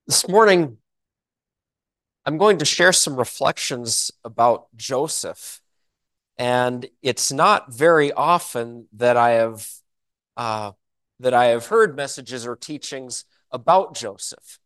This morning, I'm going to share some reflections about Joseph. And it's not very often uh, that I have heard messages or teachings about Joseph.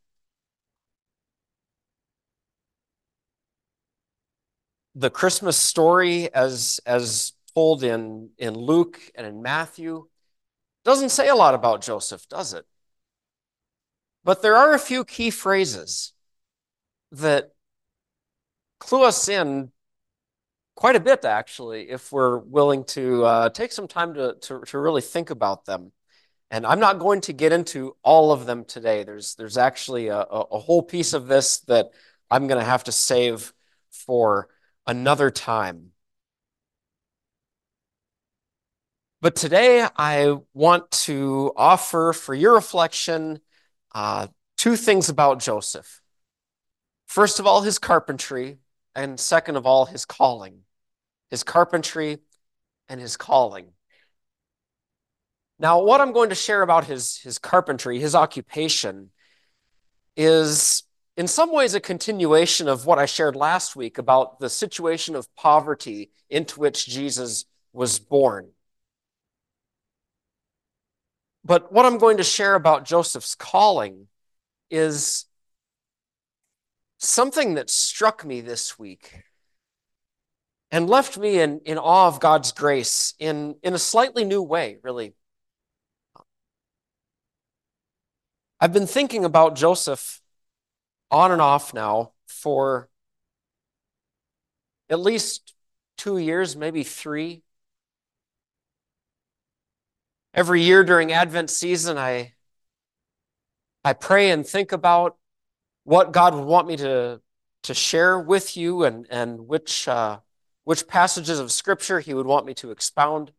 The Christmas story, as told in Luke and in Matthew, doesn't say a lot about Joseph, does it? But there are a few key phrases that clue us in quite a bit, actually, if we're willing to take some time to really think about them. And I'm not going to get into all of them today. There's actually a whole piece of this that I'm going to have to save for another time. But today I want to offer for your reflection uh, two things about Joseph. First of all, his carpentry, and second of all, his calling. His carpentry and his calling. Now, what I'm going to share about his carpentry, his occupation, is in some ways a continuation of what I shared last week about the situation of poverty into which Jesus was born. But what I'm going to share about Joseph's calling is something that struck me this week and left me in awe of God's grace in a slightly new way, really. I've been thinking about Joseph on and off now for at least 2 years, maybe three. Every year during Advent season, I pray and think about what God would want me to share with you and which passages of Scripture He would want me to expound.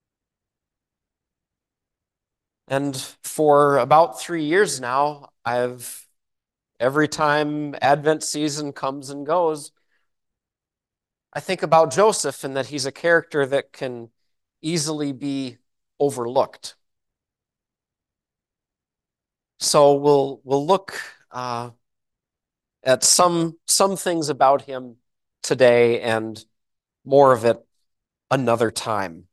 And for about 3 years now, every time Advent season comes and goes, I think about Joseph and that he's a character that can easily be overlooked. So we'll look at some things about him today and more of it another time.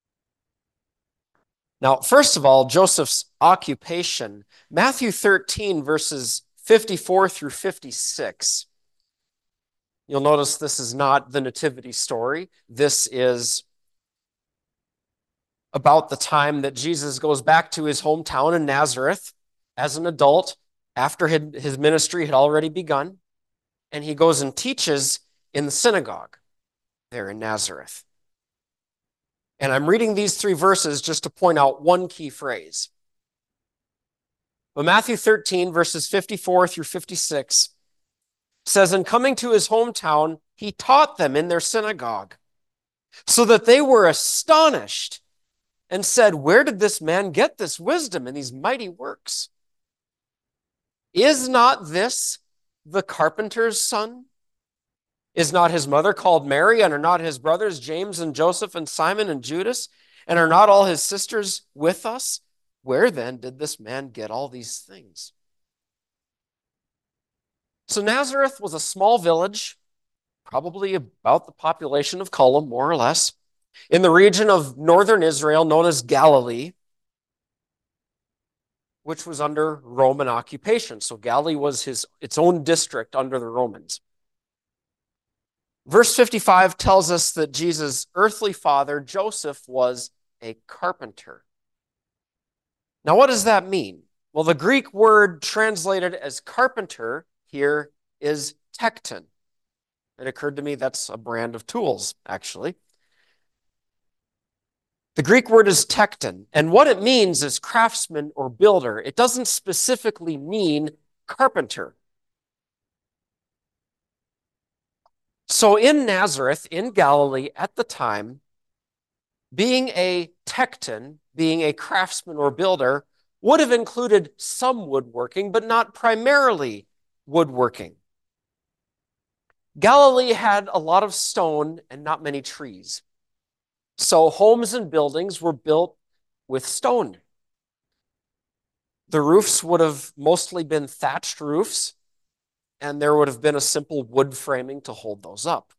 Now, first of all, Joseph's occupation, Matthew 13, verses 54 through 56. You'll notice this is not the nativity story. This is about the time that Jesus goes back to his hometown in Nazareth as an adult after his ministry had already begun. And he goes and teaches in the synagogue there in Nazareth. And I'm reading these three verses just to point out one key phrase. But Matthew 13, verses 54 through 56 says, "And coming to his hometown, he taught them in their synagogue, so that they were astonished and said, 'Where did this man get this wisdom and these mighty works? Is not this the carpenter's son? Is not his mother called Mary, and are not his brothers James and Joseph and Simon and Judas? And are not all his sisters with us? Where then did this man get all these things?'" So Nazareth was a small village, probably about the population of Cullum, more or less, in the region of northern Israel known as Galilee, which was under Roman occupation. So Galilee was its own district under the Romans. Verse 55 tells us that Jesus' earthly father, Joseph, was a carpenter. Now, what does that mean? Well, the Greek word translated as carpenter here is tekton. It occurred to me that's a brand of tools, actually. The Greek word is tekton, and what it means is craftsman or builder. It doesn't specifically mean carpenter. So in Nazareth, in Galilee at the time, being a tekton, being a craftsman or builder, would have included some woodworking, but not primarily woodworking. Galilee had a lot of stone and not many trees. So homes and buildings were built with stone. The roofs would have mostly been thatched roofs, and there would have been a simple wood framing to hold those up.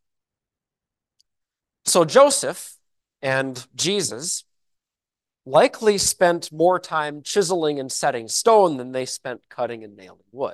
So Joseph and Jesus likely spent more time chiseling and setting stone than they spent cutting and nailing wood.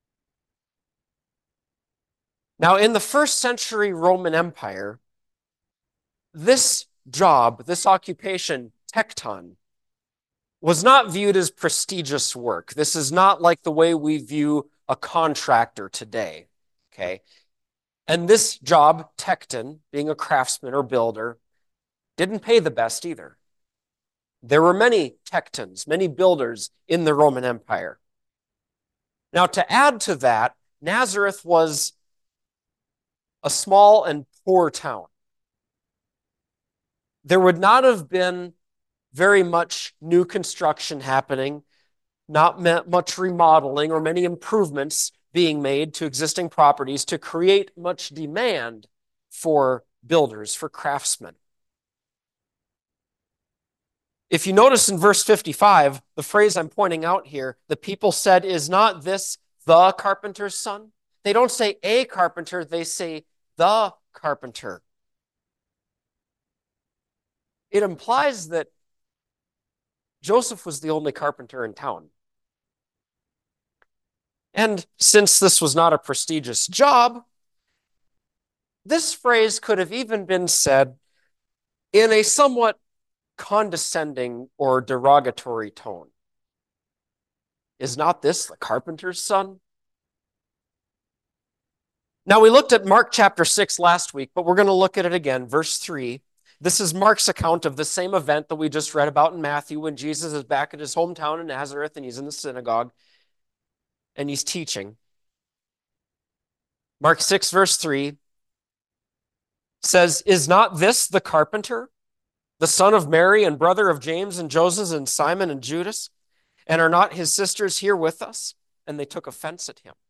Now, in the first century Roman Empire, this job, this occupation, tekton, was not viewed as prestigious work. This is not like the way we view a contractor today, okay? And this job, tekton, being a craftsman or builder, didn't pay the best either. There were many tektons, many builders in the Roman Empire. Now, to add to that, Nazareth was a small and poor town. There would not have been very much new construction happening, not much remodeling or many improvements being made to existing properties to create much demand for builders, for craftsmen. If you notice in verse 55, the phrase I'm pointing out here, the people said, "Is not this the carpenter's son?" They don't say a carpenter, they say the carpenter. It implies that Joseph was the only carpenter in town. And since this was not a prestigious job, this phrase could have even been said in a somewhat condescending or derogatory tone. Is not this the carpenter's son? Now, we looked at Mark chapter 6 last week, but we're going to look at it again. Verse 3. This is Mark's account of the same event that we just read about in Matthew when Jesus is back at his hometown in Nazareth and he's in the synagogue and he's teaching. Mark 6, verse 3 says, "Is not this the carpenter, the son of Mary and brother of James and Joseph and Simon and Judas? And are not his sisters here with us?" And they took offense at him.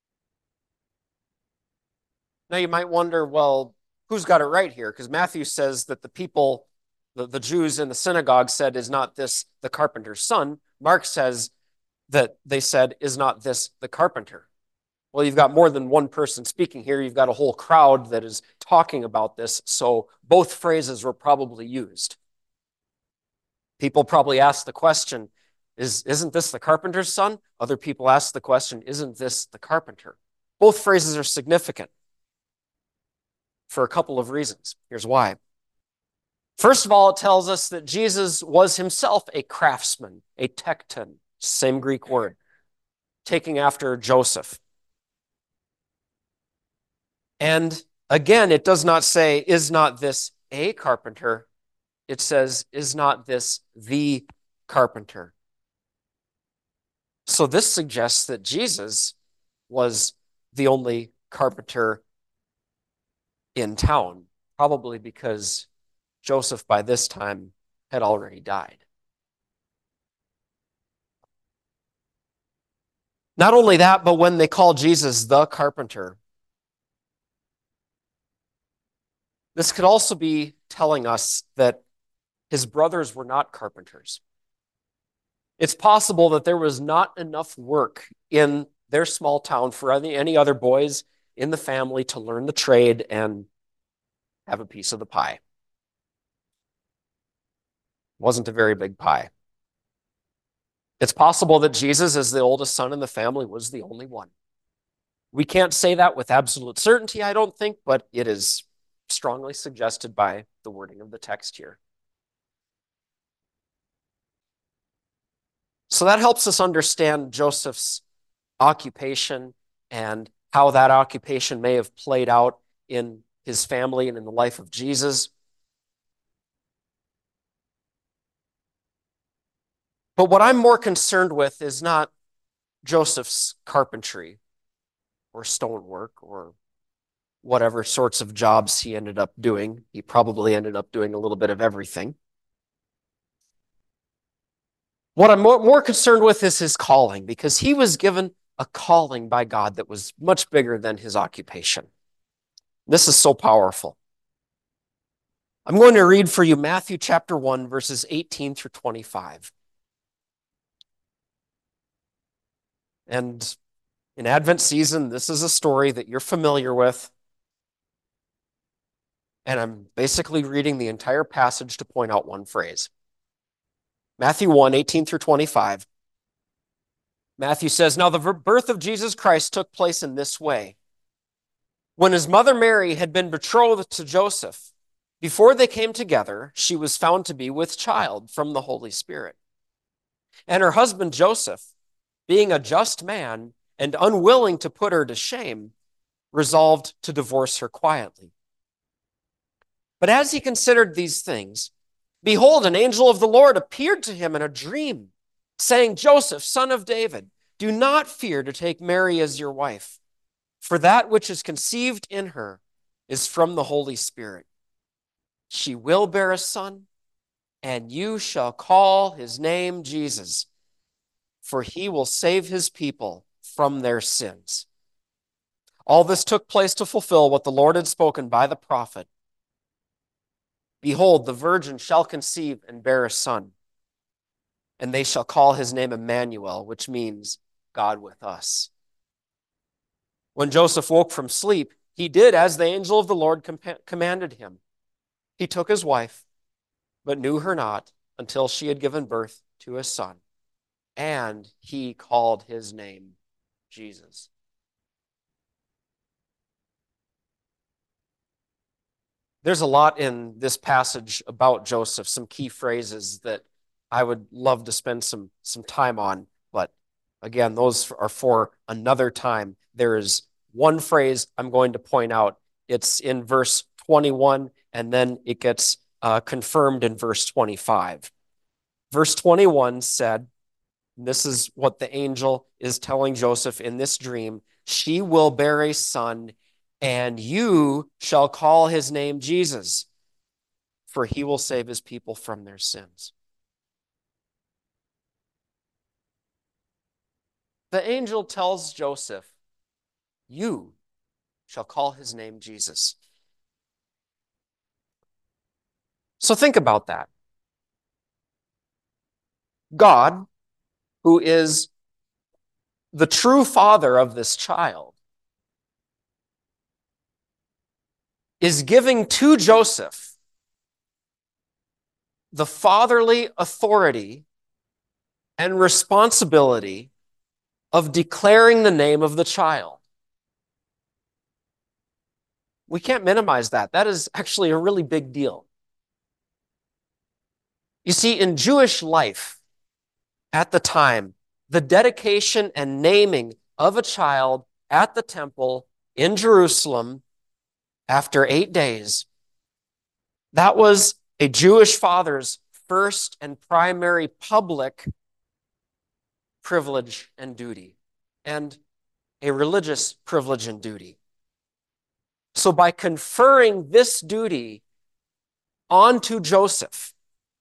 Now you might wonder, well, who's got it right here? Because Matthew says that the people, the Jews in the synagogue said, "Is not this the carpenter's son?" Mark says that they said, "Is not this the carpenter?" Well, you've got more than one person speaking here. You've got a whole crowd that is talking about this. So both phrases were probably used. People probably asked the question, isn't this the carpenter's son? Other people asked the question, isn't this the carpenter? Both phrases are significant for a couple of reasons. Here's why. First of all, it tells us that Jesus was himself a craftsman, a tekton, same Greek word, taking after Joseph. And again, it does not say, "Is not this a carpenter?" It says, "Is not this the carpenter?" So this suggests that Jesus was the only carpenter in town, probably because Joseph by this time had already died. Not only that, but when they call Jesus the carpenter, this could also be telling us that his brothers were not carpenters. It's possible that there was not enough work in their small town for any other boys in the family to learn the trade and have a piece of the pie. It wasn't a very big pie. It's possible that Jesus, as the oldest son in the family, was the only one. We can't say that with absolute certainty, I don't think, but it is strongly suggested by the wording of the text here. So that helps us understand Joseph's occupation and how that occupation may have played out in his family and in the life of Jesus. But what I'm more concerned with is not Joseph's carpentry or stonework or whatever sorts of jobs he ended up doing. He probably ended up doing a little bit of everything. What I'm more concerned with is his calling, because he was given a calling by God that was much bigger than his occupation. This is so powerful. I'm going to read for you Matthew chapter 1, verses 18 through 25. And in Advent season, this is a story that you're familiar with. And I'm basically reading the entire passage to point out one phrase. Matthew 1, 18 through 25. Matthew says, "Now the birth of Jesus Christ took place in this way. When his mother Mary had been betrothed to Joseph, before they came together, she was found to be with child from the Holy Spirit. And her husband Joseph, being a just man and unwilling to put her to shame, resolved to divorce her quietly. But as he considered these things, behold, an angel of the Lord appeared to him in a dream, saying, 'Joseph, son of David, do not fear to take Mary as your wife, for that which is conceived in her is from the Holy Spirit. She will bear a son, and you shall call his name Jesus, for he will save his people from their sins.' All this took place to fulfill what the Lord had spoken by the prophet. 'Behold, the virgin shall conceive and bear a son, and they shall call his name Emmanuel,' which means God with us. When Joseph woke from sleep, he did as the angel of the Lord commanded him. He took his wife, but knew her not until she had given birth to a son, and he called his name Jesus." There's a lot in this passage about Joseph, some key phrases that I would love to spend some time on. But again, those are for another time. There is one phrase I'm going to point out. It's in verse 21, and then it gets confirmed in verse 25. Verse 21 said, and this is what the angel is telling Joseph in this dream, "She will bear a son, and you shall call his name Jesus, for he will save his people from their sins." The angel tells Joseph, "You shall call his name Jesus." So think about that. God, who is the true father of this child, is giving to Joseph the fatherly authority and responsibility of declaring the name of the child. We can't minimize that. That is actually a really big deal. You see, in Jewish life at the time, the dedication and naming of a child at the temple in Jerusalem after 8 days, that was a Jewish father's first and primary public privilege and duty, and a religious privilege and duty. So by conferring this duty onto Joseph,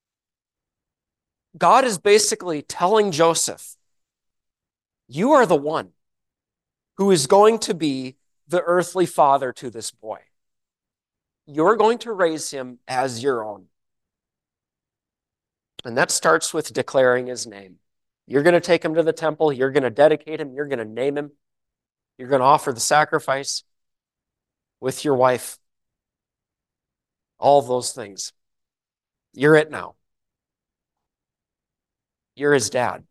God is basically telling Joseph, you are the one who is going to be the earthly father to this boy. You're going to raise him as your own. And that starts with declaring his name. You're going to take him to the temple. You're going to dedicate him. You're going to name him. You're going to offer the sacrifice with your wife. All of those things. You're it now. You're his dad.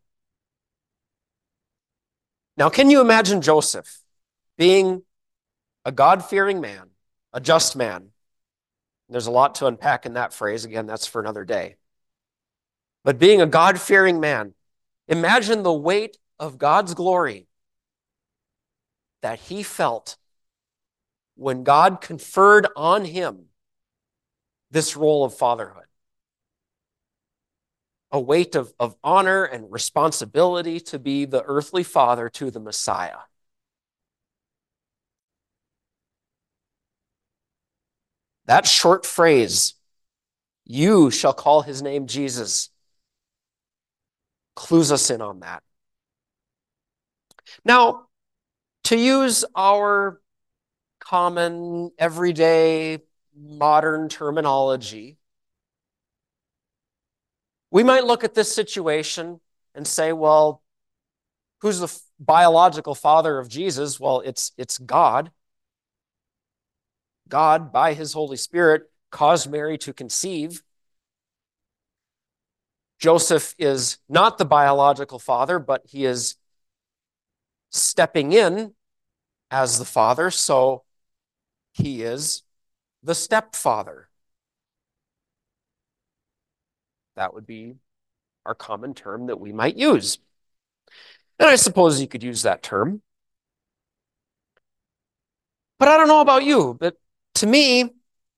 Now, can you imagine Joseph being a God-fearing man, a just man? There's a lot to unpack in that phrase. Again, that's for another day. But being a God-fearing man, imagine the weight of God's glory that he felt when God conferred on him this role of fatherhood. A weight of honor and responsibility to be the earthly father to the Messiah. That short phrase, "You shall call his name Jesus," clues us in on that. Now, to use our common, everyday, modern terminology, we might look at this situation and say, well, who's biological father of Jesus, well, it's God. God, by his Holy Spirit, caused Mary to conceive. Joseph is not the biological father, but he is stepping in as the father, so he is the stepfather. That would be our common term that we might use. And I suppose you could use that term. But I don't know about you, but to me,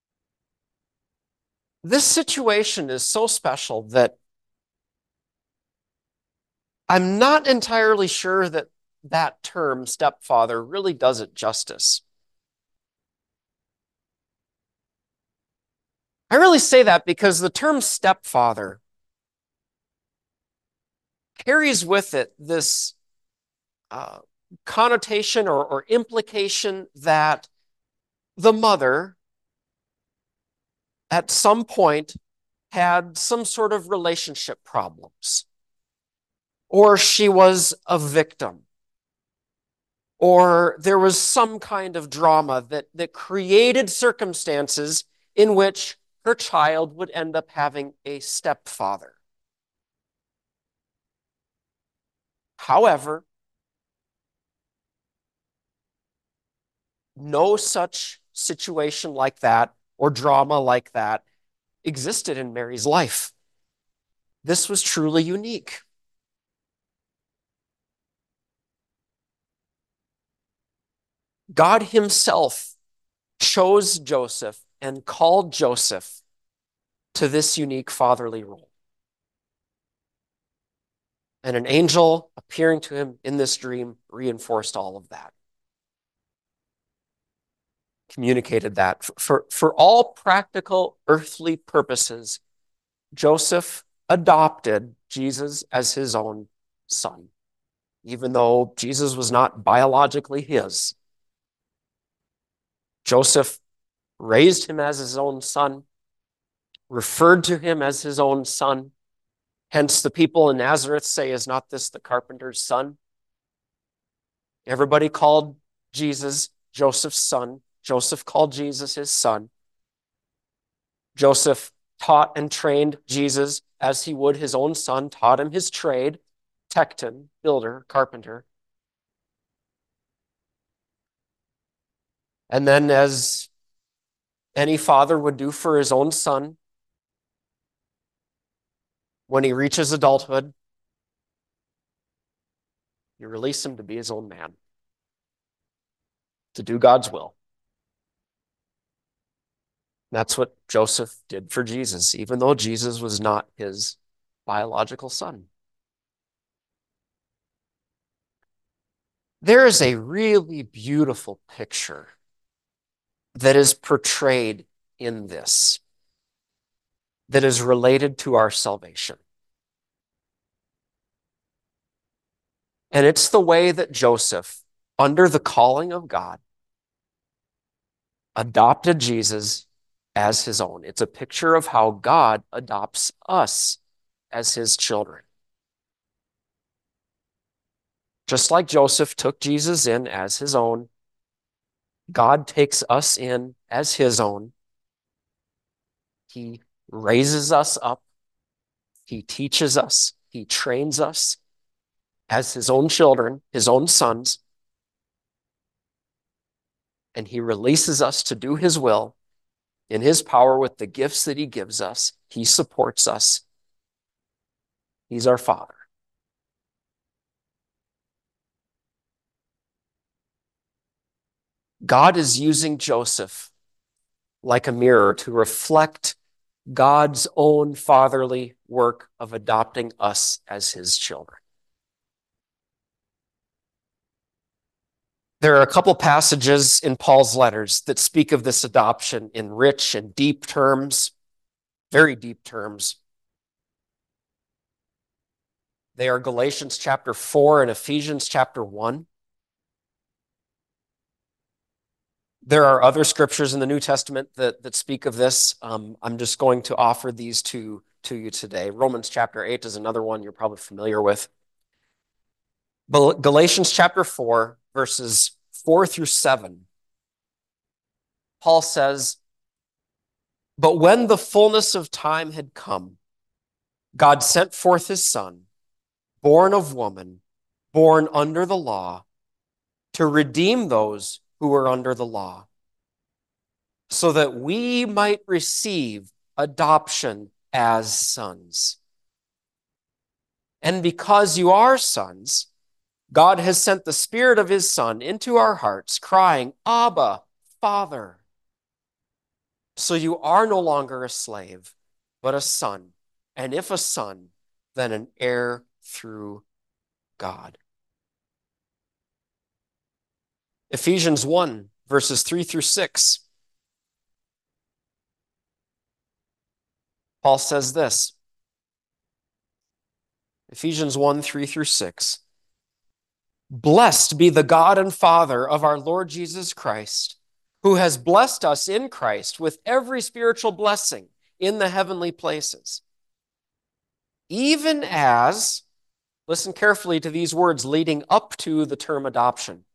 this situation is so special that I'm not entirely sure that that term, stepfather, really does it justice. I really say that because the term stepfather carries with it this uh, connotation or implication that the mother at some point had some sort of relationship problems, or she was a victim, or there was some kind of drama that created circumstances in which her child would end up having a stepfather. However, no such situation like that or drama like that existed in Mary's life. This was truly unique. God himself chose Joseph and called Joseph to this unique fatherly role. And an angel appearing to him in this dream reinforced all of that. Communicated that. For all practical earthly purposes, Joseph adopted Jesus as his own son, even though Jesus was not biologically his. Joseph raised him as his own son, referred to him as his own son. Hence, the people in Nazareth say, "Is not this the carpenter's son?" Everybody called Jesus Joseph's son. Joseph called Jesus his son. Joseph taught and trained Jesus as he would his own son, taught him his trade, tekton, builder, carpenter. And then, as any father would do for his own son, when he reaches adulthood, you release him to be his own man, to do God's will. That's what Joseph did for Jesus, even though Jesus was not his biological son. There is a really beautiful picture that is portrayed in this that is related to our salvation. And it's the way that Joseph, under the calling of God, adopted Jesus as his own. It's a picture of how God adopts us as his children. Just like Joseph took Jesus in as his own, God takes us in as his own. He raises us up. He teaches us. He trains us as his own children, his own sons. And he releases us to do his will in his power with the gifts that he gives us. He supports us. He's our Father. God is using Joseph like a mirror to reflect God's own fatherly work of adopting us as his children. There are a couple passages in Paul's letters that speak of this adoption in rich and deep terms, very deep terms. They are Galatians chapter 4 and Ephesians chapter 1. There are other scriptures in the New Testament that speak of this. I'm just going to offer these to you today. Romans chapter 8 is another one you're probably familiar with. Galatians chapter 4, verses 4 through 7. Paul says, "But when the fullness of time had come, God sent forth his Son, born of woman, born under the law, to redeem those who were under the law, so that we might receive adoption as sons. And because you are sons, God has sent the Spirit of his Son into our hearts, crying, 'Abba, Father.' So you are no longer a slave, but a son. And if a son, then an heir through God." Ephesians 1, verses 3 through 6. Paul says this, Ephesians 1, 3 through 6. "Blessed be the God and Father of our Lord Jesus Christ, who has blessed us in Christ with every spiritual blessing in the heavenly places. Even as," listen carefully to these words leading up to the term adoption,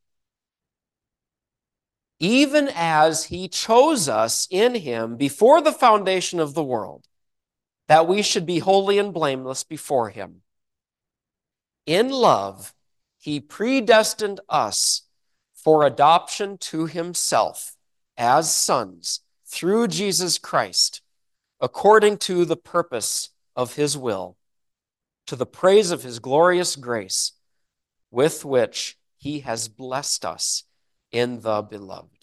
"even as he chose us in him before the foundation of the world, that we should be holy and blameless before him. In love, he predestined us for adoption to himself as sons through Jesus Christ, according to the purpose of his will, to the praise of his glorious grace, with which he has blessed us in the beloved."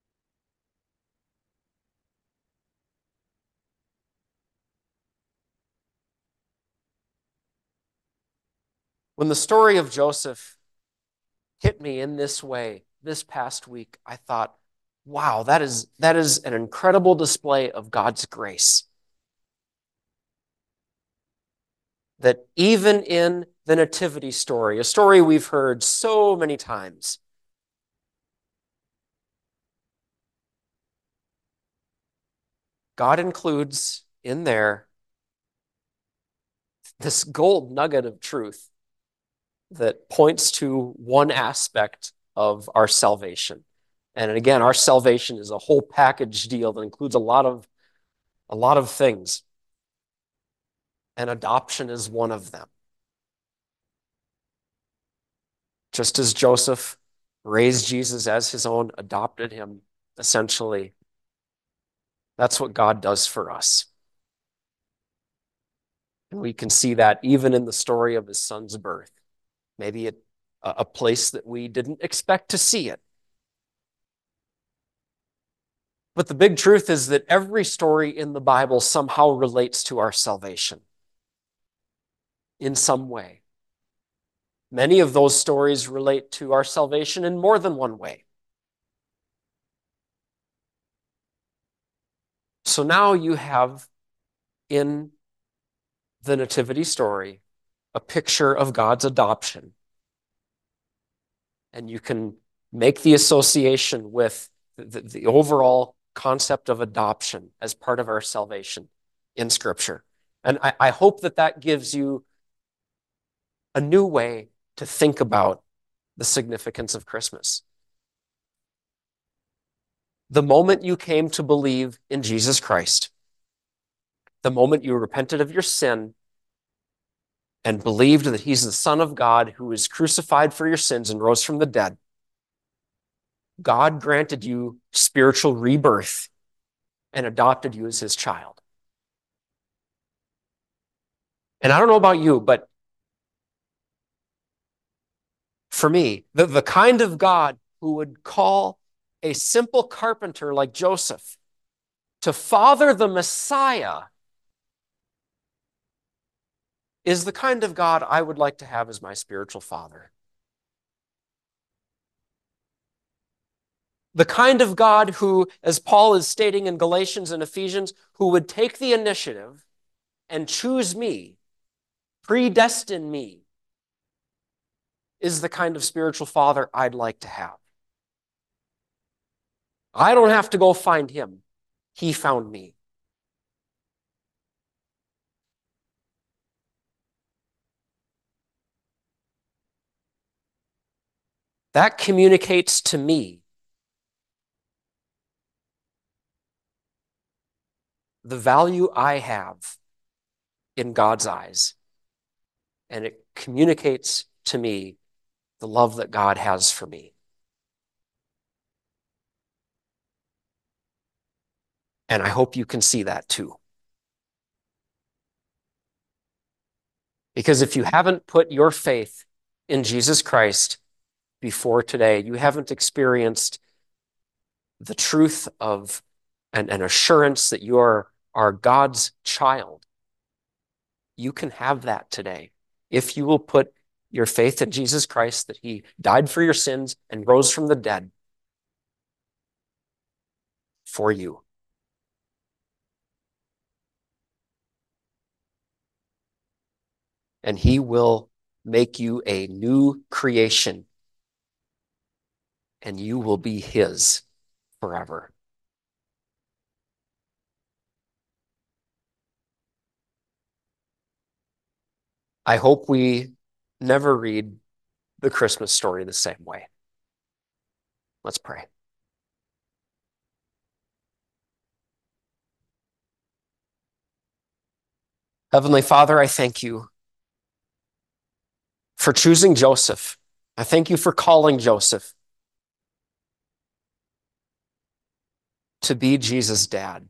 When the story of Joseph hit me in this way this past week, I thought, wow, that is an incredible display of God's grace. That even in the nativity story, a story we've heard so many times, God includes in there this gold nugget of truth that points to one aspect of our salvation. And again, our salvation is a whole package deal that includes a lot of things. And adoption is one of them. Just as Joseph raised Jesus as his own, adopted him, essentially, that's what God does for us. And we can see that even in the story of his son's birth. Maybe at a place that we didn't expect to see it. But the big truth is that every story in the Bible somehow relates to our salvation in some way. Many of those stories relate to our salvation in more than one way. So now you have in the nativity story a picture of God's adoption. And you can make the association with the overall concept of adoption as part of our salvation in Scripture. And I hope that gives you a new way to think about the significance of Christmas. The moment you came to believe in Jesus Christ, the moment you repented of your sin and believed that he's the Son of God who was crucified for your sins and rose from the dead, God granted you spiritual rebirth and adopted you as his child. And I don't know about you, but for me, the kind of God who would call a simple carpenter like Joseph to father the Messiah is the kind of God I would like to have as my spiritual father. The kind of God who, as Paul is stating in Galatians and Ephesians, who would take the initiative and choose me, predestine me, is the kind of spiritual father I'd like to have. I don't have to go find him. He found me. that communicates to me the value I have in God's eyes. And it communicates to me the love that God has for me. And I hope you can see that too. Because if you haven't put your faith in Jesus Christ before today, you haven't experienced the truth of an assurance that you are God's child, you can have that today. If you will put your faith in Jesus Christ, that he died for your sins and rose from the dead for you. And he will make you a new creation, and you will be his forever. I hope we never read the Christmas story the same way. Let's pray. Heavenly Father, I thank you for choosing Joseph. I thank you for calling Joseph to be Jesus' dad.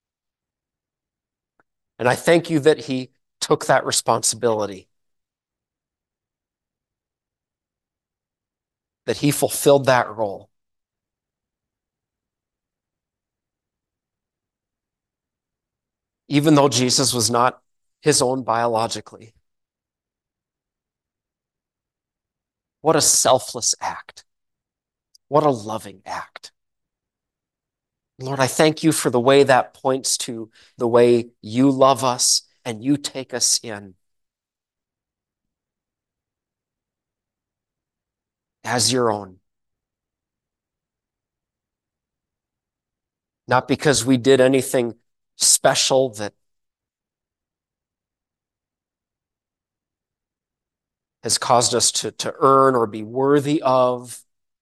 And I thank you that he took that responsibility, that he fulfilled that role. Even though Jesus was not his own biologically. What a selfless act. What a loving act. Lord, I thank you for the way that points to the way you love us and you take us in as your own. Not because we did anything special that has caused us to earn or be worthy of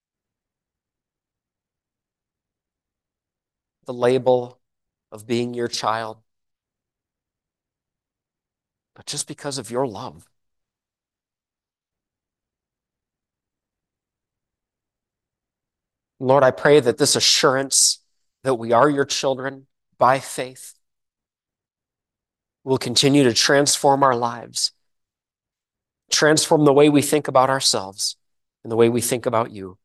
the label of being your child, but just because of your love. Lord, I pray that this assurance that we are your children by faith will continue to transform our lives, transform the way we think about ourselves and the way we think about you.